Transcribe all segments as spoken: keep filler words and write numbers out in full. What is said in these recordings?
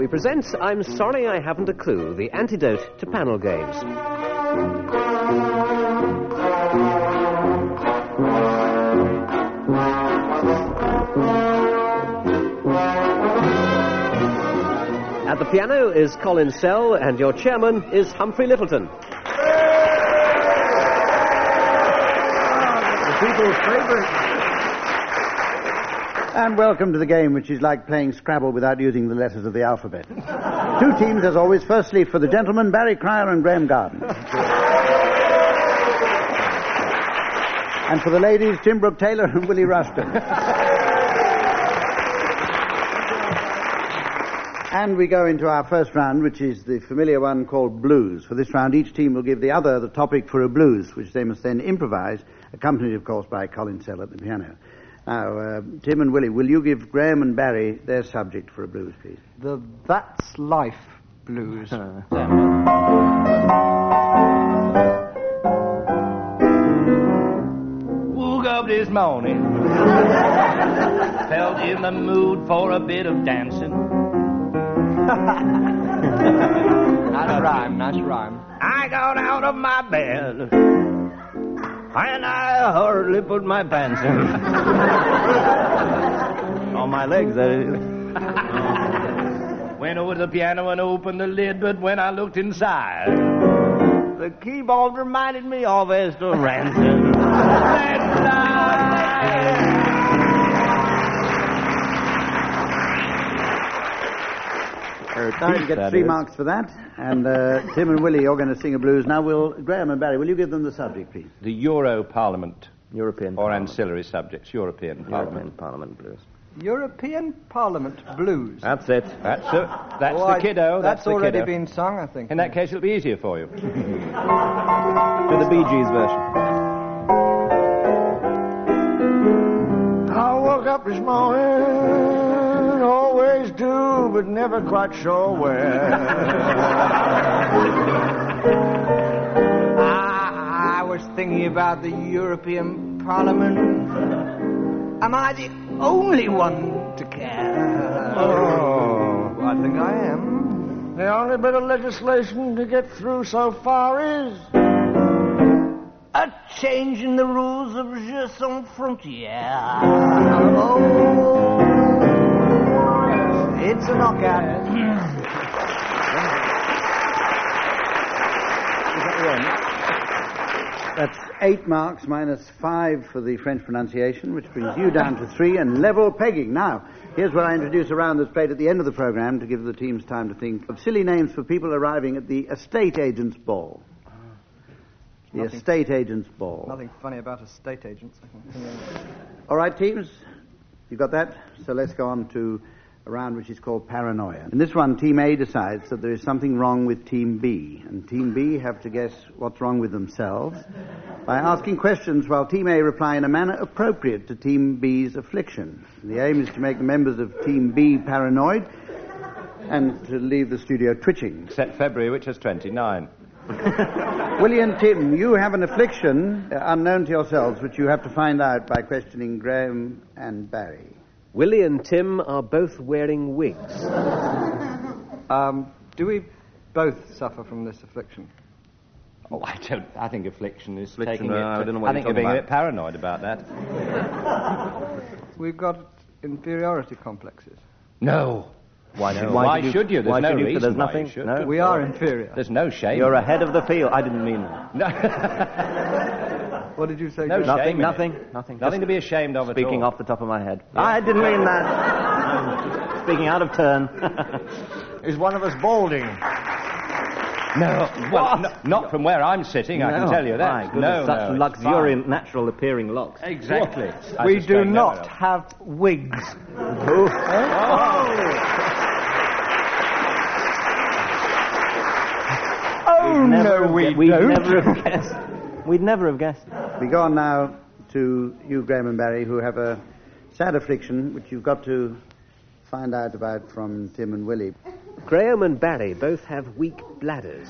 we present I'm Sorry I Haven't a Clue, the antidote to panel games. At the piano is Colin Sell, and your chairman is Humphrey Littleton. The people's favourite. And welcome to the game, which is like playing Scrabble without using the letters of the alphabet. Two teams, as always. Firstly, for the gentlemen, Barry Cryer and Graham Garden. And for the ladies, Tim Brooke-Taylor and Willie Rushton. And we go into our first round, which is the familiar one called blues. For this round, each team will give the other the topic for a blues, which they must then improvise, accompanied, of course, by Colin Sell at the piano. Now, uh, Tim and Willie, will you give Graham and Barry their subject for a blues, please? The That's Life blues. Woke up this morning, felt in the mood for a bit of dancing. Nice rhyme, nice rhyme. I got out of my bed, and I hurriedly put my pants in. On my legs, that is. Went over to the piano and opened the lid, but when I looked inside, the keyboard reminded me of Esther Ranson. That's life. Now you get three is. marks for that. And uh, Tim and Willie, you're going to sing a blues. Now, will Graham and Barry, will you give them the subject, please? The Euro Parliament. European Or Parliament. ancillary subjects. European, European Parliament. Parliament blues. European Parliament blues. That's it. That's it. That's oh, the I, kiddo. That's, that's the already kiddo. been sung, I think. In that case, it'll be easier for you. Do the Bee Gees version. I woke up this morning, always do, but never quite sure where. I, I was thinking about the European Parliament. Am I the only one to care? Oh, I think I am. the only bit of legislation to get through so far is A change in the rules of Jeux Sans Frontières. Oh, it's a knockout. That's eight marks minus five for the French pronunciation, which brings you down to three and level pegging. Now, here's where I introduce a round that's played at the end of the programme to give the teams time to think of silly names for people arriving at the estate agent's ball. The Nothing, estate agent's ball. Nothing funny about estate agents. I think. All right, teams, you got that? So let's go on to a round which is called Paranoia. In this one, Team A decides that there is something wrong with Team B, and Team B have to guess what's wrong with themselves by asking questions while Team A reply in a manner appropriate to Team B's affliction. The aim is to make the members of Team B paranoid and to leave the studio twitching. Except February, which has twenty-nine. Willie and Tim, you have an affliction uh, unknown to yourselves, which you have to find out by questioning Graham and Barry. Willie and Tim are both wearing wigs. Um, do we both suffer from this affliction? Oh, I don't. I think affliction is Affliction, taking uh, it. I don't know what I think you're you're being talking a bit paranoid about that. We've got inferiority complexes. No. Why, No. why, Why should you? should you? There's why no should you? reason There's why nothing. you should. No. We are inferior. There's no shame. You're ahead of the field. I didn't mean that. No, What did you say? No Graham? shame Nothing. in Nothing. it. Nothing. Nothing to Just be ashamed of at Speaking all. off the top of my head. I didn't mean that. Speaking out of turn. is one of us balding? No, well, no, not from where I'm sitting, I can No. tell you that. My goodness, no, such no, it's luxuriant, natural-appearing locks. fine. Exactly. I We do suspect not never. have wigs. Oh. Oh, no, we We'd don't. never have guessed. We'd never have guessed. We go on now to you, Graham and Barry, who have a sad affliction, which you've got to find out about from Tim and Willie. Graham and Barry both have weak bladders.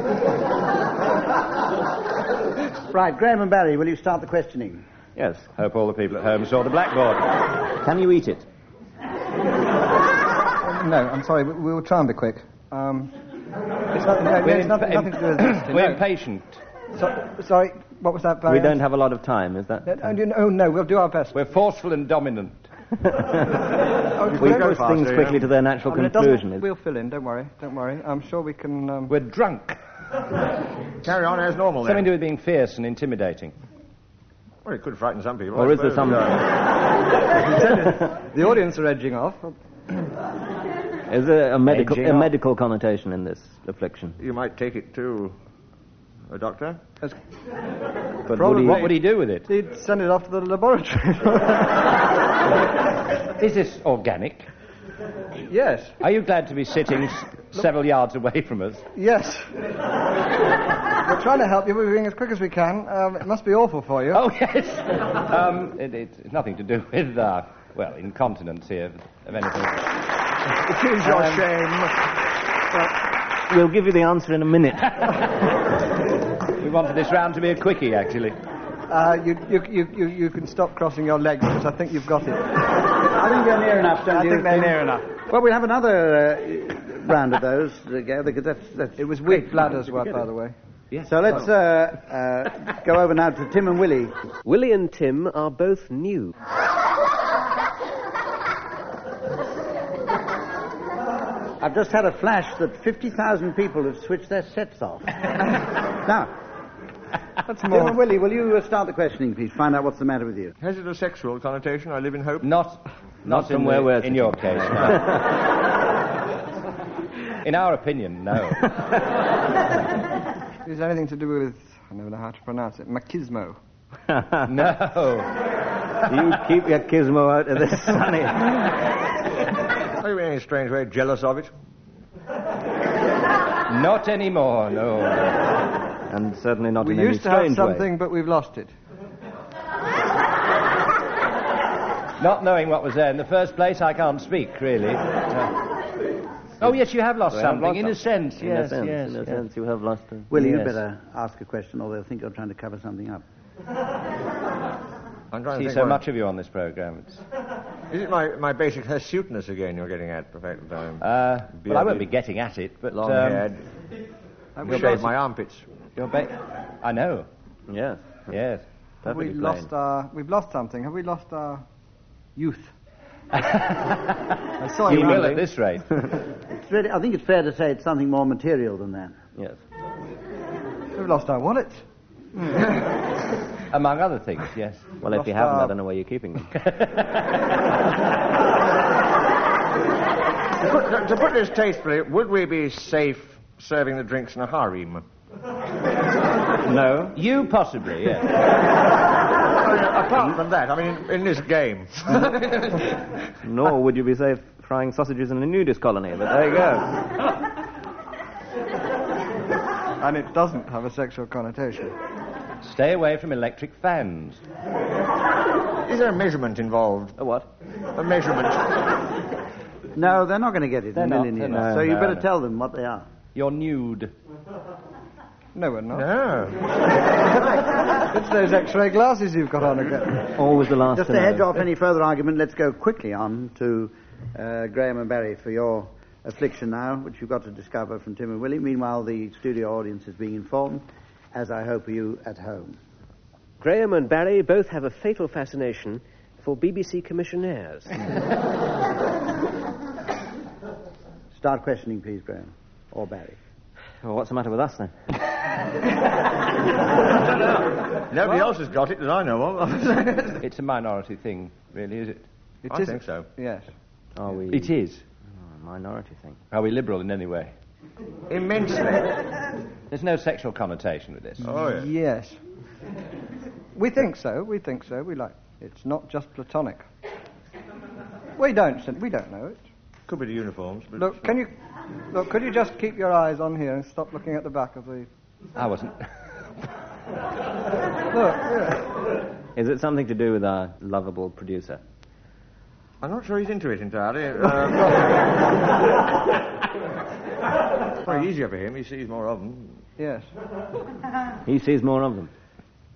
Right, Graham and Barry, will you start the questioning? Yes. Hope all the people at home saw the blackboard. Can you eat it? no, I'm sorry. We, we will try and be quick. Um, it's not, no, We're it's nothing, imp- nothing to do with this. We're No. impatient. So, sorry, what was that, Barry? We don't have a lot of time, is that? Uh, oh, no, oh, no, we'll do our best. We're forceful and dominant. Oh, We don't- push things quickly to their natural I mean, it doesn't- conclusion. We'll fill in, don't worry, don't worry. I'm sure we can... Um... We're drunk. Carry on as normal, then. Something to do with being fierce and intimidating. Well, it could frighten some people. Or I is there suppose. some... The audience are edging off. Is there a medical, Edging a off. medical connotation in this affliction? You might take it to a doctor. But Probably. would he... What would he do with it? He'd send it off to the laboratory. Is this organic? Yes, Are you glad to be sitting s- several yards away from us? yes. We're trying to help you. We're doing as quick as we can. Um, it must be awful for you. Oh, yes. um, it, it's nothing to do with, uh, well, incontinence here, of anything. It is your shame. We'll give you the answer in a minute. We wanted this round to be a quickie, actually. Uh, you, you, you, you, you can stop crossing your legs because I think you've got it. I think they're near enough, don't I you? think they're near enough. Well, we'll have another uh, round of those together, because that's, that's... It was weak bladders, well, by the way. So let's uh, uh, go over now to Tim and Willie. Willie and Tim are both new. I've just had a flash that fifty thousand people have switched their sets off. Now, That's Tim more. and Willie, will you uh, start the questioning, please? Find out what's the matter with you. Has it a sexual connotation? I live in hope. Not, not, from in, where the- we're in your case, no. In our opinion, no. Is there anything to do with, I never know how to pronounce it, machismo? No. You keep your gizmo out of this, Sonny. Are you in any strange way jealous of it? Not anymore, no. And certainly not We in any used to have strange something, way. but we've lost it. Not knowing what was there in the first place, I can't speak, really. Uh, oh, yes, you have lost We have something, lost in a something. sense, In yes, a sense, yes. in a yes. sense, you have lost it. Willie, Yes. you better ask a question, or they'll think you're trying to cover something up. I'm trying to See think so what- much of you on this programme. It's, Is it my, my basic hirsuteness again you're getting at? Perfect. Um, uh, well, I won't be getting at it, but... long um, haired. your Shave basic- my armpits. your ba- I know, Yes. yes. Have we Perfectly lost plain. our, we've lost something. Have we lost our youth? I saw You you will running. at this rate. It's really, I think it's fair to say it's something more material than that. Yes. We've lost our wallets. Among other things, yes. Well, if Lost you haven't, our- I don't know where you're keeping them. To put, to put this tastefully, would we be safe serving the drinks in a harem? No. You possibly, yes. I mean, apart from that, I mean, in this game. Nor would you be safe frying sausages in a nudist colony, but there you go. And it doesn't have a sexual connotation. Stay away from electric fans. Is there a measurement involved? A what? A measurement? No, they're not going to get it They're in a not, million they're years. not. So you No, better no. tell them what they are. You're nude. No, we're not. No. It's those X-ray glasses you've got on again. Always the last Just to to hedge know. off any further argument, let's go quickly on to uh, Graham and Barry for your affliction now, which you've got to discover from Tim and Willie. Meanwhile, the studio audience is being informed, as I hope are you at home. Graham and Barry both have a fatal fascination for B B C commissionaires. Start questioning, please, Graham. Or Barry. Well, what's the matter with us, then? Nobody else has got it that I know of. It's a minority thing, really, is it? It I is- think so. Yes. Are we... It is. Oh, a minority thing. Are we liberal in any way? Immensely. There's no sexual connotation with this. Oh, yeah. Yes. We think so. We think so. We like. It's not just platonic. We don't. We don't know it. Could be the uniforms. But Look, can you? Look, could you just keep your eyes on here and stop looking at the back of the? I wasn't. Look. Yeah. Is it something to do with our lovable producer? I'm not sure he's into it entirely. Um, very easier for him. He sees more of them. Yes. He sees more of them.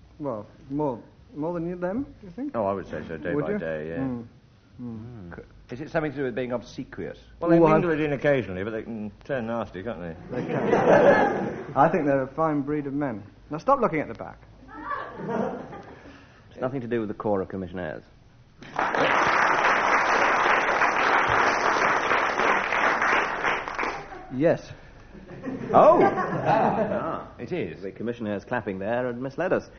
Well, more more than you them. Do you think? Oh, I would say so, day Would by you? day, yeah. Mm. Is it something to do with being obsequious? Well, they Ooh, mingle I'm- it in occasionally, but they can turn nasty, can't they? I think they're a fine breed of men. Now stop looking at the back. It's nothing to do with the Corps of Commissionaires. Yes. Oh! Ah, it is. The Commissionaires clapping there had misled us.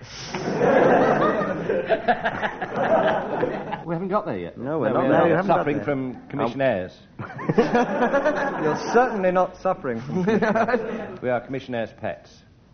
We haven't got there yet. No, we're no, not we're there. not You haven't got suffering there. from commissionaires. You're certainly not suffering from We are commissionaires' pets.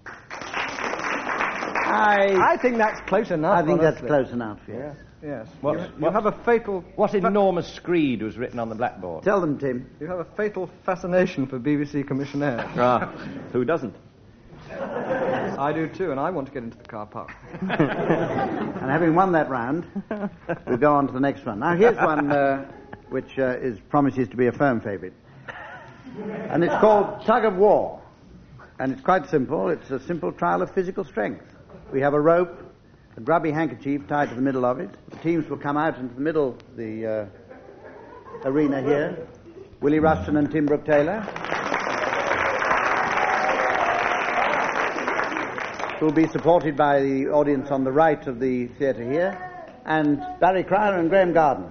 I, I think that's close enough. I think that's honestly. close enough, yes. Yes. What- you, you what- have a fatal What enormous screed was written on the blackboard? Tell them, Tim. you have a fatal fascination for B B C commissionaires. Ah, who doesn't? I do too, and I want to get into the car park. And having won that round, we'll go on to the next one. Now, here's one uh, which uh, is promises to be a firm favourite. And it's called Tug of War. And it's quite simple. It's a simple trial of physical strength. We have a rope, a grubby handkerchief tied to the middle of it. The teams will come out into the middle of the uh, arena here. Willie Rushton and Tim Brooke Taylor. Who will be supported by the audience on the right of the theatre here, and Barry Cryer and Graham Garden.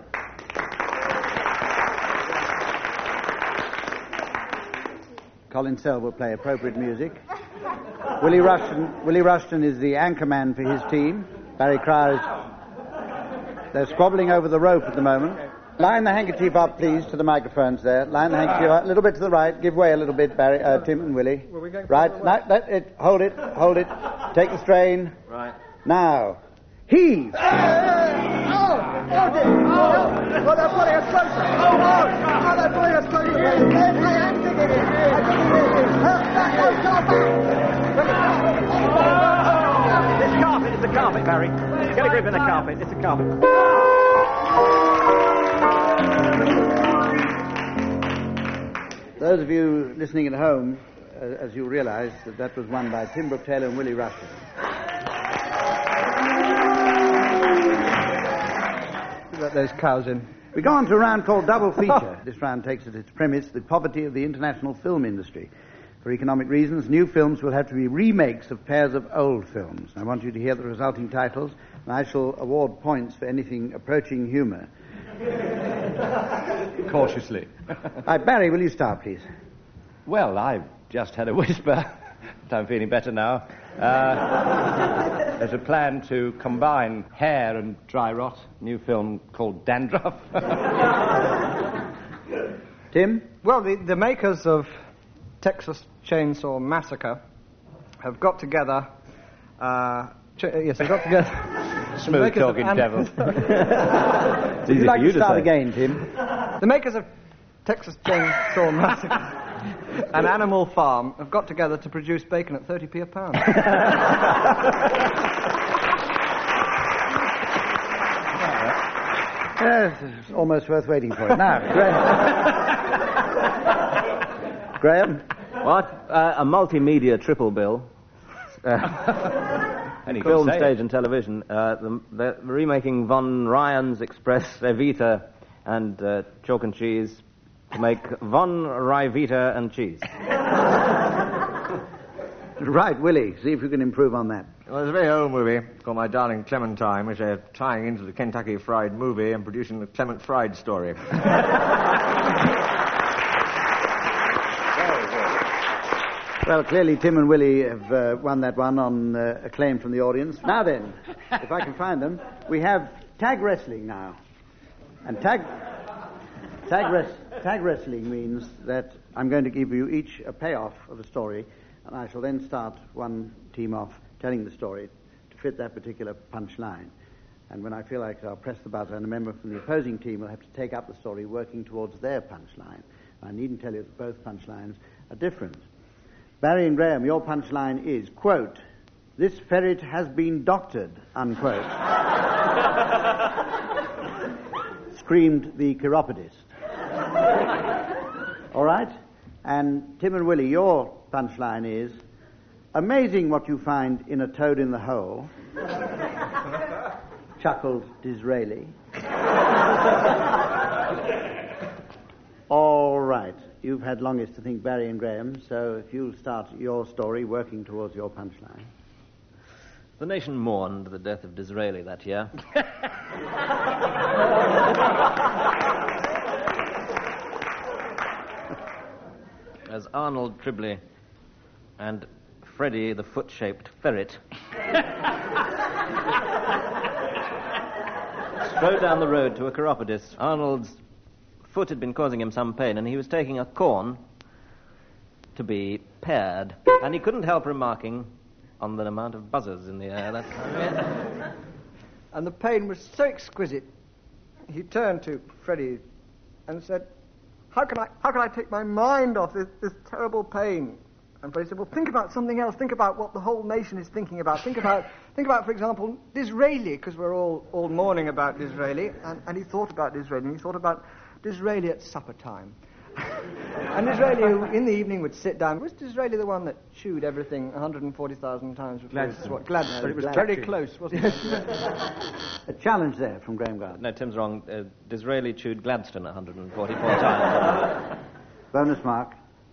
Colin Sell will play appropriate music. Willie Rushton, Willie Rushton is the anchorman for his team. Barry Cryer is... They're squabbling over the rope at the moment. Line the handkerchief up, please, to the microphones there. Line the handkerchief up, a little bit to the right. Give way a little bit, Barry, uh, Tim and Willie. Were we going Right, further no, west? let it, hold it, hold it. Take the strain. Right. Now, heave. Oh, dear. Oh, oh, they're pulling us closer. Oh, oh, oh, they're pulling us closer. I think it is. I think it is. It's carpet, it's a carpet, Barry. Get a grip in the carpet, it's a carpet. Those of you listening at home, uh, as you realise, that that was won by Tim Brooke Taylor and Willie Rushton. Let those cows in. We go on to a round called Double Feature. This round takes as its premise the poverty of the international film industry. For economic reasons, new films will have to be remakes of pairs of old films. I want you to hear the resulting titles, and I shall award points for anything approaching humour. Cautiously. Right, Barry, will you start, please? Well, I've just had a whisper, but I'm feeling better now. Uh, there's a plan to combine hair and dry rot. New film called Dandruff. Tim? Well, the, the makers of Texas Chainsaw Massacre have got together. Uh, ch- yes, they've got together. the Smooth makers of talking An- devil. Would you like for you to to start say. again, Tim? The makers of Texas Chainsaw Massacre and Animal Farm have got together to produce bacon at thirty p a pound. Yes, it's almost worth waiting for it. Now, Graham. Graham? What? Uh, a multimedia triple bill. Uh, And he film, couldn't say stage, it. and television. Uh, the, they're remaking Von Ryan's Express Evita and uh, Chalk and Cheese to make Von Ryvita and Cheese. Right, Willie, see if you can improve on that. Well, it's a very old movie called My Darling Clementine, which they're tying into the Kentucky Fried Movie and producing the Clement Fried story. Well, clearly Tim and Willie have uh, won that one on uh, acclaim from the audience. Now then, if I can find them, we have tag wrestling now. And tag tag, res- tag wrestling means that I'm going to give you each a payoff of a story, and I shall then start one team off telling the story to fit that particular punch line. And when I feel like it, I'll press the buzzer, and a member from the opposing team will have to take up the story working towards their punch line. I needn't tell you that both punch lines are different. Barry and Graham, your punchline is, quote, "This ferret has been doctored," unquote. Screamed the chiropodist. All right? And Tim and Willie, your punchline is, "Amazing what you find in a toad in the hole," chuckled Disraeli. All right. You've had longest to think, Barry and Graham, so if you'll start your story working towards your punchline. The nation mourned the death of Disraeli that year. As Arnold Tribley and Freddie the foot-shaped ferret strode down the road to a chiropodist. Arnold's foot had been causing him some pain, and he was taking a corn to be pared. And he couldn't help remarking on the amount of buzzers in the air that time. And the pain was so exquisite, he turned to Freddie and said, How can I how can I take my mind off this, this terrible pain? And Freddie said, well, think about something else. Think about what the whole nation is thinking about. Think about, think about, for example, Disraeli, because we're all, all mourning about Disraeli. And, and he thought about Disraeli, and he thought about Disraeli at supper time. And Disraeli, who in the evening would sit down. Was Disraeli the one that chewed everything one hundred forty thousand times before? Gladstone. What, Gladstone. But it was very touching. close, wasn't it? A challenge there from Graham Garden. No, Tim's wrong. Uh, Disraeli chewed Gladstone one hundred forty-four times. Bonus mark.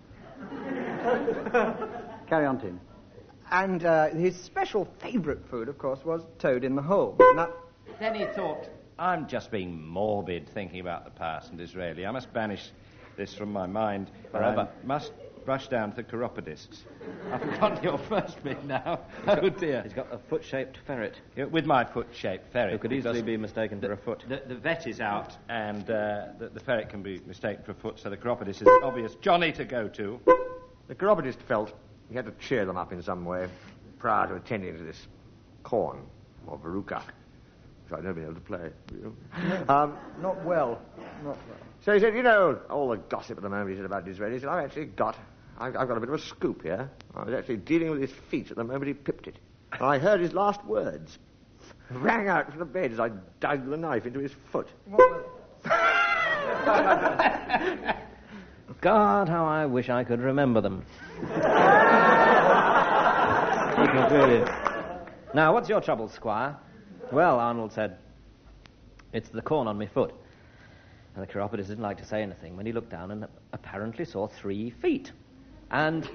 Carry on, Tim. And uh, his special favourite food, of course, was toad in the hole. Now, Then he thought, I'm just being morbid thinking about the past and Disraeli. I must banish this from my mind forever. I must rush down to the chiropodists. I've forgotten your first bit now. Oh, dear. He's got a foot-shaped ferret. Yeah, with my foot-shaped ferret. Who could easily be mistaken for a foot. The, the vet is out, and uh, the, the ferret can be mistaken for a foot, so the chiropodist is obvious Johnny to go to. The chiropodist felt he had to cheer them up in some way prior to attending to this corn, or veruca, which I'd never been able to play. um, not well. Not well. So he said, you know, all the gossip at the moment he said about Disraeli. He said, I've actually got, I've, I've got a bit of a scoop here. I was actually dealing with his feet at the moment he pipped it. And I heard his last words. Rang out from the bed as I dug the knife into his foot. God, how I wish I could remember them. He concluded. Now, what's your trouble, Squire? Well, Arnold said, it's the corn on my foot. And the chiropodist didn't like to say anything when he looked down and apparently saw three feet. And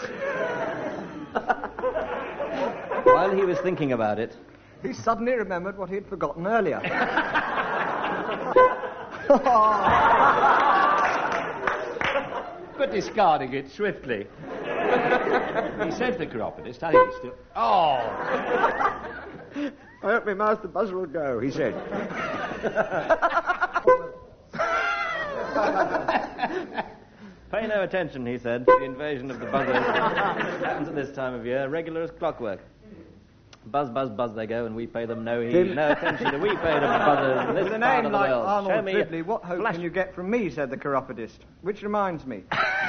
while he was thinking about it, he suddenly remembered what he had forgotten earlier. But discarding it swiftly. He said to the chiropodist, I think he's still... Oh! I hope my mouth the buzzer will go, he said. Pay no attention, he said, to the invasion of the buzzers. It happens at this time of year, regular as clockwork. Buzz, buzz, buzz they go, and we pay them no heed, Tim. no attention. We pay them buzzers in this With a part name of the like world. Show Arnold me Tribley, what hope flash- can you get from me, said the chiropodist. Which reminds me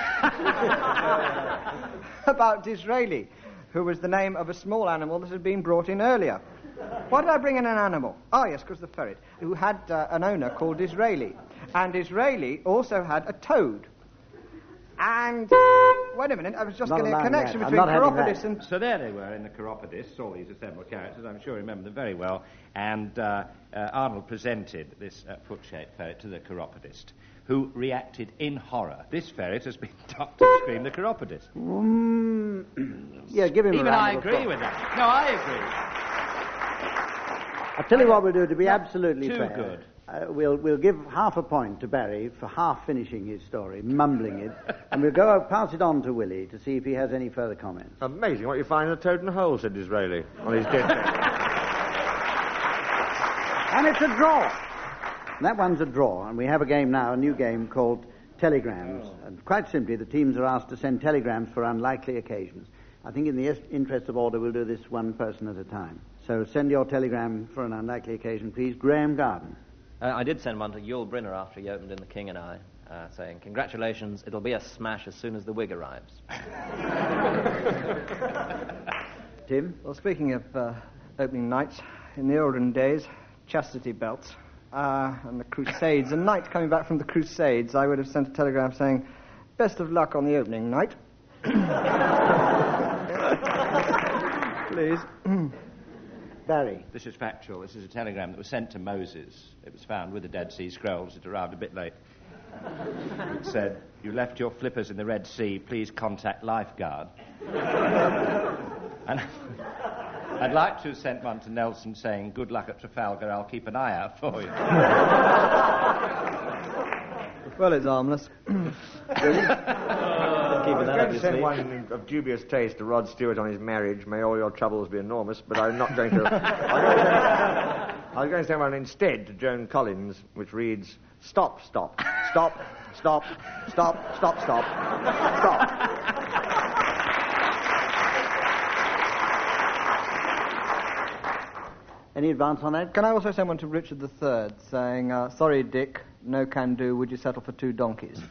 about Disraeli, who was the name of a small animal that had been brought in earlier. Why did I bring in an animal? Oh, yes, because the ferret, who had uh, an owner called Disraeli. And Disraeli also had a toad. And, wait a minute, I was just Not getting a allowing connection that. I'm between not having chiropodist that. and... So there they were in the chiropodists, all these assembled characters. I'm sure you remember them very well. And uh, uh, Arnold presented this uh, foot-shaped ferret to the chiropodist, who reacted in horror. This ferret has been ducked and screamed the chiropodist. Mm, yeah, give him Even a round I of agree applause. with that. No, I agree. I'll tell you what we'll do to be absolutely too fair. good. Uh, we'll, we'll give half a point to Barry for half finishing his story, mumbling it, and we'll go pass it on to Willie to see if he has any further comments. Amazing what you find in a toad in a hole, said Disraeli on his deathbed. And it's a draw. And that one's a draw, and we have a game now, a new game called Telegrams. And quite simply, the teams are asked to send telegrams for unlikely occasions. I think in the es- interest of order, we'll do this one person at a time. So send your telegram for an unlikely occasion, please. Graham Garden. Uh, I did send one to Yul Brynner after he opened in The King and I, uh, saying, congratulations, it'll be a smash as soon as the wig arrives. Tim? Well, speaking of uh, opening nights, in the olden days, chastity belts, uh, and the Crusades, a knight coming back from the Crusades, I would have sent a telegram saying, best of luck on the opening night. Please. Barry. This is factual. This is a telegram that was sent to Moses. It was found with the Dead Sea Scrolls. It arrived a bit late. It said, "You left your flippers in the Red Sea. Please contact lifeguard." And I'd like to have sent one to Nelson saying, "Good luck at Trafalgar. I'll keep an eye out for you." Well, it's harmless. I was going to send one of dubious taste to Rod Stewart on his marriage. May all your troubles be enormous, but I'm not going to. I was going to send one instead to Joan Collins, which reads, "Stop, stop, stop, stop, stop, stop, stop, stop." Any advance on that? Can I also send one to Richard the Third saying, uh, "Sorry, Dick, no can do. Would you settle for two donkeys?"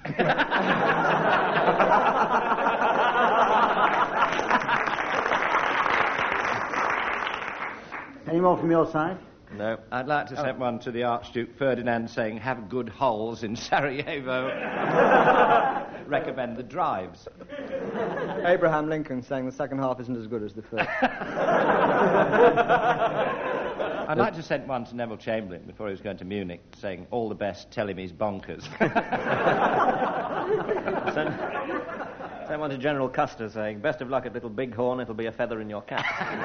Any more from your side? No. I'd like to send one to the Archduke Ferdinand saying, "Have good holes in Sarajevo." Recommend the drives. Abraham Lincoln saying the second half isn't as good as the first. I'd like to send one to Neville Chamberlain before he was going to Munich saying, "All the best, tell him he's bonkers." send, send one to General Custer saying, "Best of luck at Little Bighorn, it'll be a feather in your cap."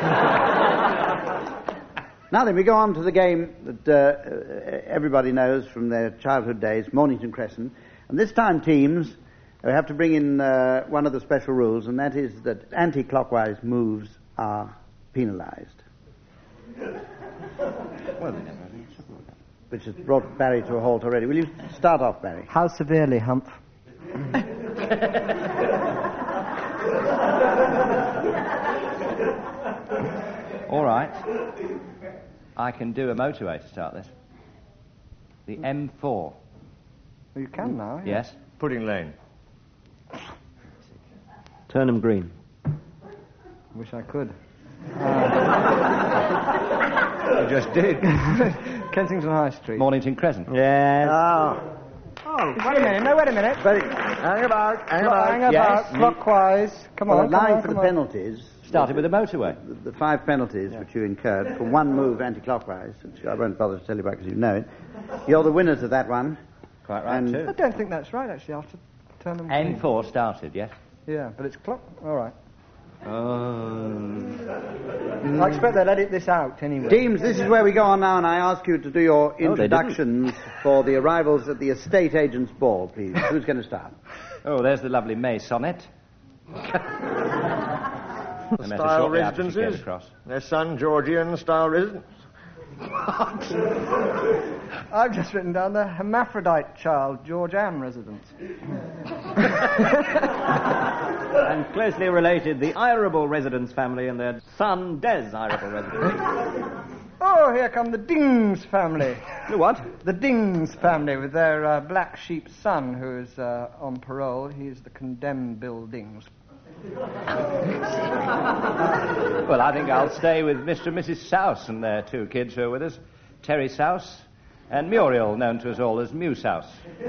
Now then, we go on to the game that uh, everybody knows from their childhood days, Mornington Crescent. And this time teams uh, have to bring in uh, one of the special rules, and that is that anti-clockwise moves are penalised. Which has brought Barry to a halt already. Will you start off, Barry? How severely, Humph? All right. I can do a motorway to start this. The M four. Well, you can now. Yeah. Yes? Pudding Lane. Turnham Green. Wish I could. You just did. Kensington High Street. Mornington Crescent. Yes. Oh. Oh, wait a minute. No, wait a minute. Very, Hang about, hang about. Hang about, Yes. clockwise. Come well, on, come allowing on, for come the on. penalties, Started with a motorway. the, the five penalties which you incurred for one move anti-clockwise, which I won't bother to tell you about because you know it. You're the winners of that one. Quite right, And- too. I don't think that's right, actually. After Turnham Green. M four started, yes? Yeah, but it's clock. All right. Oh. I expect they'll edit this out anyway. Teams, this is where we go on now, and I ask you to do your didn't. introductions for the arrivals at the estate agent's ball, please. Who's going to start? Oh, there's the lovely May sonnet. The style residences. Their son, Georgian style residence. I've just written down the hermaphrodite child, George Anne residence. And closely related, the Irable residence family and their son, Des Irable residence. Oh, here come the Dings family. The what? The Dings family with their uh, black sheep son who's uh, on parole. He's the condemned Bill Dings. Well, I think I'll stay with Mister and Missus Souse and their two kids who are with us, Terry Souse and Muriel, known to us all as Mew Souse.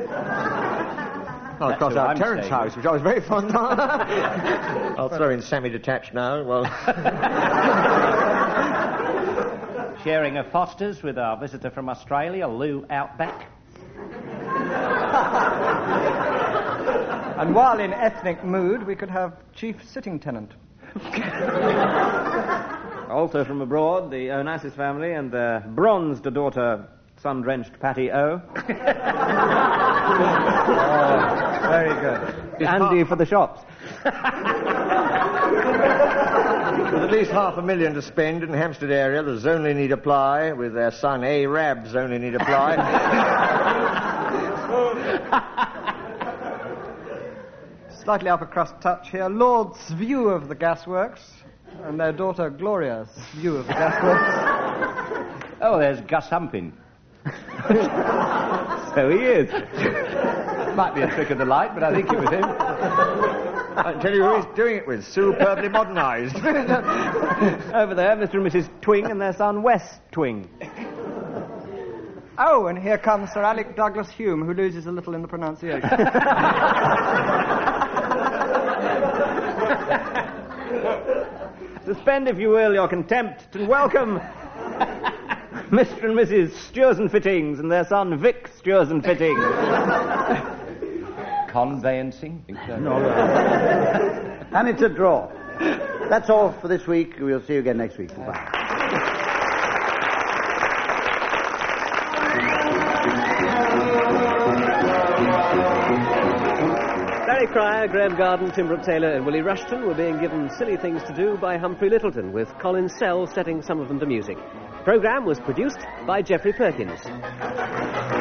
I'll That's cross who out I'm Terence staying House, which I was very fond of. I'll throw in semi-detached now. Well, Sharing a Foster's with our visitor from Australia, Lou Outback. And while in ethnic mood, we could have Chief Sitting Tenant. Also from abroad, the Onassis family and their bronzed daughter, sun-drenched Patty O. Oh, very good. Andy for the shops. with at least half a million to spend in the Hampstead area, the Zonely need apply, with their son A-Rabs only need apply. Slightly upper crust touch here. Lord's view of the gasworks, and their daughter Gloria's view of the gasworks. Oh, there's Gus Humpin. So he is. Might be a trick of the light, but I think it was him. I can tell you who he's doing it with. Superbly modernised. Over there, Mister and Missus Twing and their son Wes Twing. Oh, and here comes Sir Alec Douglas Hume, who loses a little in the pronunciation. Suspend, if you will, your contempt and welcome Mister and Missus Steers and Fittings and their son Vic Steers and Fittings. Conveyancing? No, no. And it's a draw. That's all for this week. We'll see you again next week. Goodbye. Barry Cryer, Graham Garden, Tim Brooke Taylor and Willie Rushton were being given silly things to do by Humphrey Lyttelton, with Colin Sell setting some of them to music. The programme was produced by Geoffrey Perkins.